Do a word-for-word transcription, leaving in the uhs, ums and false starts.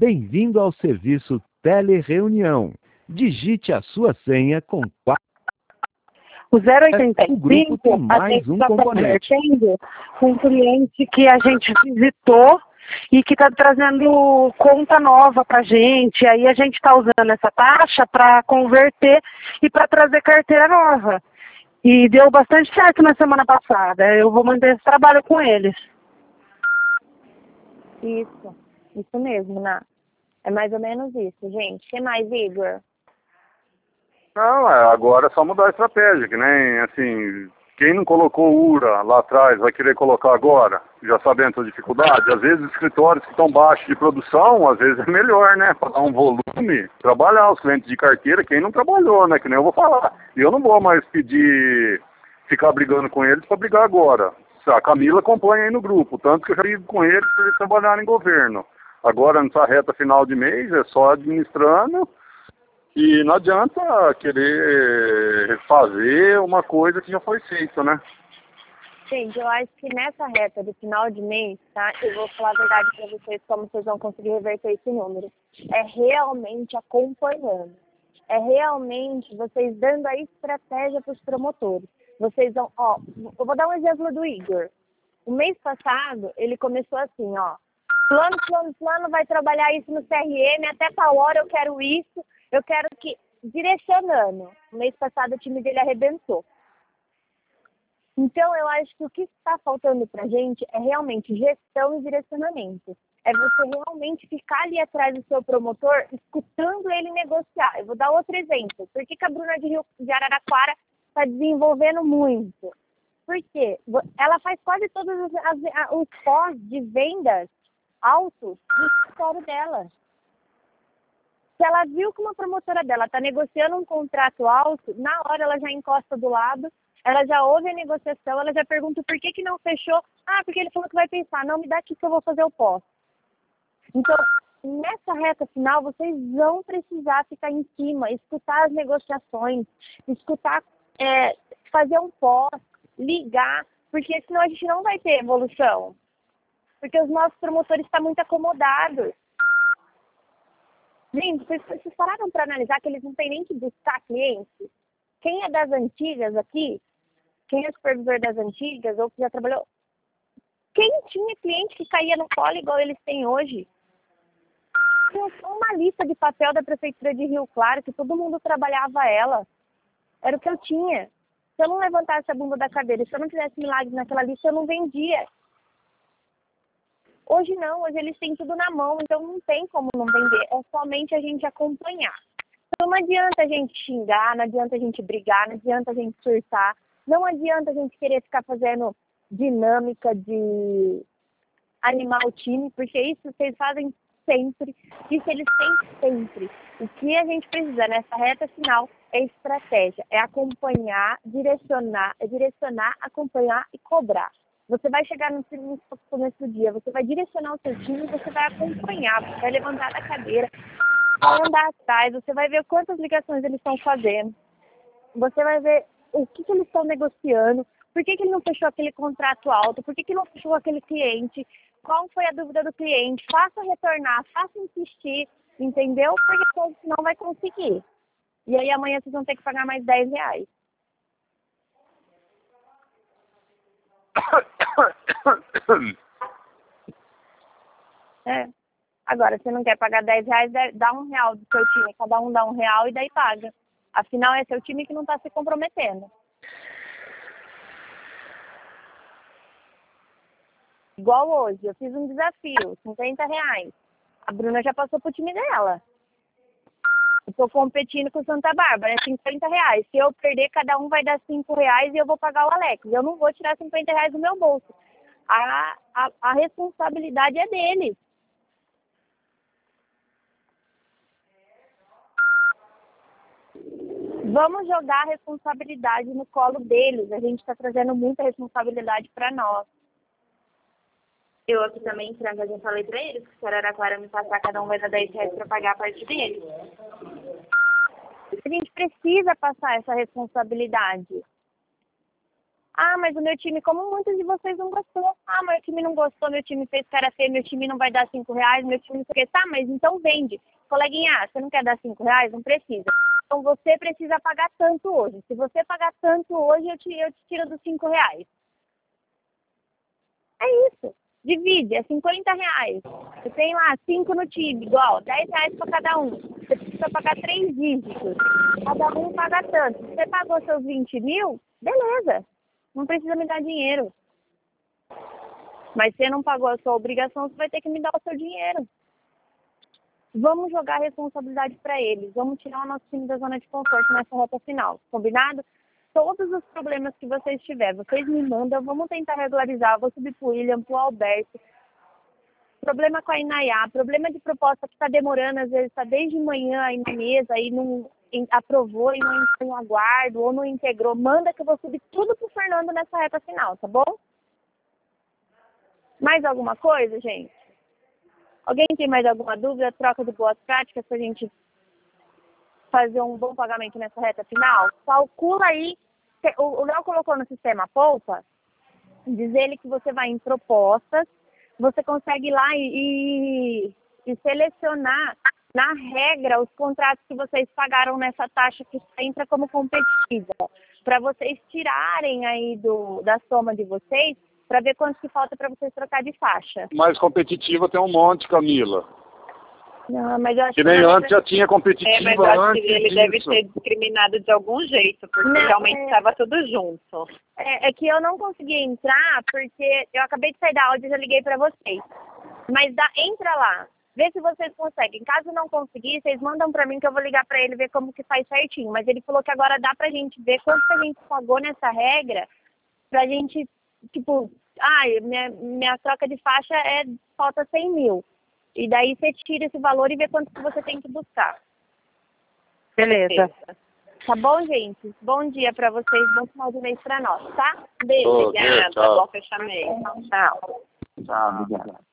Bem-vindo ao serviço Telereunião. Digite a sua senha com quatro. O zero oitenta O e grupo tem cinco, a mais gente um está componente. convertendo com um cliente que a gente visitou e que está trazendo conta nova para a gente. Aí a gente está usando essa taxa para converter e para trazer carteira nova. E deu bastante certo na semana passada. Eu vou manter esse trabalho com eles. Isso, isso mesmo, Ná. É mais ou menos isso, gente. O que mais, Igor? Não, é, agora é só mudar a estratégia, que nem, assim, quem não colocou U R A lá atrás vai querer colocar agora, já sabendo a dificuldade. Às vezes escritórios que estão baixos de produção, às vezes é melhor, né, para dar um volume, trabalhar os clientes de carteira, quem não trabalhou, né, que nem eu vou falar. E eu não vou mais pedir, ficar brigando com eles para brigar agora. A Camila acompanha aí no grupo, tanto que eu já brigo com eles para eles trabalharem em governo. Agora, nessa reta final de mês, é só administrando. E não adianta querer fazer uma coisa que já foi feita, né? Gente, eu acho que nessa reta do final de mês, tá? Eu vou falar a verdade para vocês, como vocês vão conseguir reverter esse número. É realmente acompanhando. É realmente vocês dando a estratégia para os promotores. Vocês vão, ó, eu vou dar um exemplo do Igor. O mês passado, ele começou assim, ó. Plano, plano, plano, vai trabalhar isso no C R M, até tal hora eu quero isso. Eu quero que, direcionando, no mês passado o time dele arrebentou. Então, eu acho que o que está faltando pra gente é realmente gestão e direcionamento. É você realmente ficar ali atrás do seu promotor, escutando ele negociar. Eu vou dar outro exemplo. Por que, que a Bruna de, Rio, de Araraquara está desenvolvendo muito? Por quê? Ela faz quase todos os, as, os pós de vendas altos do escritório dela. Se ela viu que uma promotora dela está negociando um contrato alto, na hora ela já encosta do lado, ela já ouve a negociação, ela já pergunta por que, que não fechou. Ah, porque ele falou que vai pensar, não, me dá aqui que eu vou fazer o pós. Então, nessa reta final, vocês vão precisar ficar em cima, escutar as negociações, escutar, é, fazer um pós, ligar, porque senão a gente não vai ter evolução. Porque os nossos promotores estão muito acomodados. Gente, vocês, vocês pararam para analisar que eles não têm nem que buscar clientes? Quem é das antigas aqui, quem é supervisor das antigas ou que já trabalhou, quem tinha cliente que caía no colo igual eles têm hoje? Tinha uma lista de papel da Prefeitura de Rio Claro que todo mundo trabalhava ela. Era o que eu tinha. Se eu não levantasse a bunda da cadeira, se eu não fizesse milagre naquela lista, eu não vendia. Hoje não, hoje eles têm tudo na mão, então não tem como não vender, é somente a gente acompanhar. Então não adianta a gente xingar, não adianta a gente brigar, não adianta a gente surtar, não adianta a gente querer ficar fazendo dinâmica de animar o time, porque isso vocês fazem sempre, isso eles têm sempre. O que a gente precisa nessa reta final é estratégia, é acompanhar, direcionar, é direcionar, acompanhar e cobrar. Você vai chegar no começo do dia, você vai direcionar o seu time, você vai acompanhar, você vai levantar da cadeira, vai andar atrás, você vai ver quantas ligações eles estão fazendo, você vai ver o que, que eles estão negociando, por que, que ele não fechou aquele contrato alto, por que, que não fechou aquele cliente, qual foi a dúvida do cliente, faça retornar, faça insistir, entendeu? Porque senão vai conseguir. E aí amanhã vocês vão ter que pagar mais dez reais. É. Agora, se não quer pagar dez reais, dá um real do seu time. Cada um dá um real e daí paga. Afinal, é seu time que não está se comprometendo. Igual hoje, eu fiz um desafio, cinquenta reais. A Bruna já passou pro time dela. Eu tô competindo com o Santa Bárbara, é cinquenta reais. Se eu perder, cada um vai dar cinco reais e eu vou pagar o Alex. Eu não vou tirar cinquenta reais do meu bolso. A, a, a responsabilidade é deles. Vamos jogar a responsabilidade no colo deles. A gente está trazendo muita responsabilidade para nós. Eu aqui também, Franca, já falei para eles que se Araraquara me passar, cada um vai dar dez reais para pagar a parte deles. A gente precisa passar essa responsabilidade. Ah, mas o meu time, como muitos de vocês não gostou. Ah, meu time não gostou, meu time fez cara feia, meu time não vai dar cinco reais, meu time não sei o quê. Tá, mas então vende. Coleguinha, você não quer dar cinco reais? Não precisa. Então você precisa pagar tanto hoje. Se você pagar tanto hoje, eu te, eu te tiro dos cinco reais. É isso. Divide, é cinquenta reais. Você tem lá cinco no time, igual, dez reais para cada um. Você precisa pagar três dígitos. Cada um paga tanto. Se você pagou seus vinte mil, beleza. Não precisa me dar dinheiro. Mas se você não pagou a sua obrigação, você vai ter que me dar o seu dinheiro. Vamos jogar a responsabilidade para eles. Vamos tirar o nosso time da zona de conforto nessa reta final. Combinado? Todos os problemas que vocês tiverem, vocês me mandam, vamos tentar regularizar. Vou subir pro William, pro Alberto. Problema com a Inayá, problema de proposta que está demorando, às vezes está desde manhã aí na mesa, aí não aprovou e não entrou em aguardo, ou não integrou. Manda que eu vou subir tudo pro Fernando nessa reta final, tá bom? Mais alguma coisa, gente? Alguém tem mais alguma dúvida? Troca de boas práticas pra gente fazer um bom pagamento nessa reta final? Calcula aí. O Léo colocou no sistema Poupa, diz ele que você vai em propostas, você consegue ir lá e, e, e selecionar na regra os contratos que vocês pagaram nessa taxa que entra como competitiva, para vocês tirarem aí do, da soma de vocês, para ver quanto que falta para vocês trocar de faixa. Mais competitiva tem um monte, Camila. Não, mas eu acho que nem que antes já tinha competitiva. É, mas eu acho antes que ele disso. deve ser discriminado de algum jeito, porque Não, realmente é... estava tudo junto. É, é que eu não consegui entrar, porque eu acabei de sair da aula e já liguei para vocês. Mas dá, entra lá, vê se vocês conseguem. Caso não conseguir, vocês mandam para mim que eu vou ligar para ele ver como que faz certinho. Mas ele falou que agora dá pra gente ver quanto que a gente pagou nessa regra, pra gente, tipo, ah, minha, minha troca de faixa é, falta cem mil. E daí você tira esse valor e vê quanto que você tem que buscar. Beleza. Tá bom, gente? Bom dia pra vocês, bom final de mês pra nós, tá? Beijo. Ô, Obrigada, tchau. bom fechamento. Tchau. Tá, obrigado.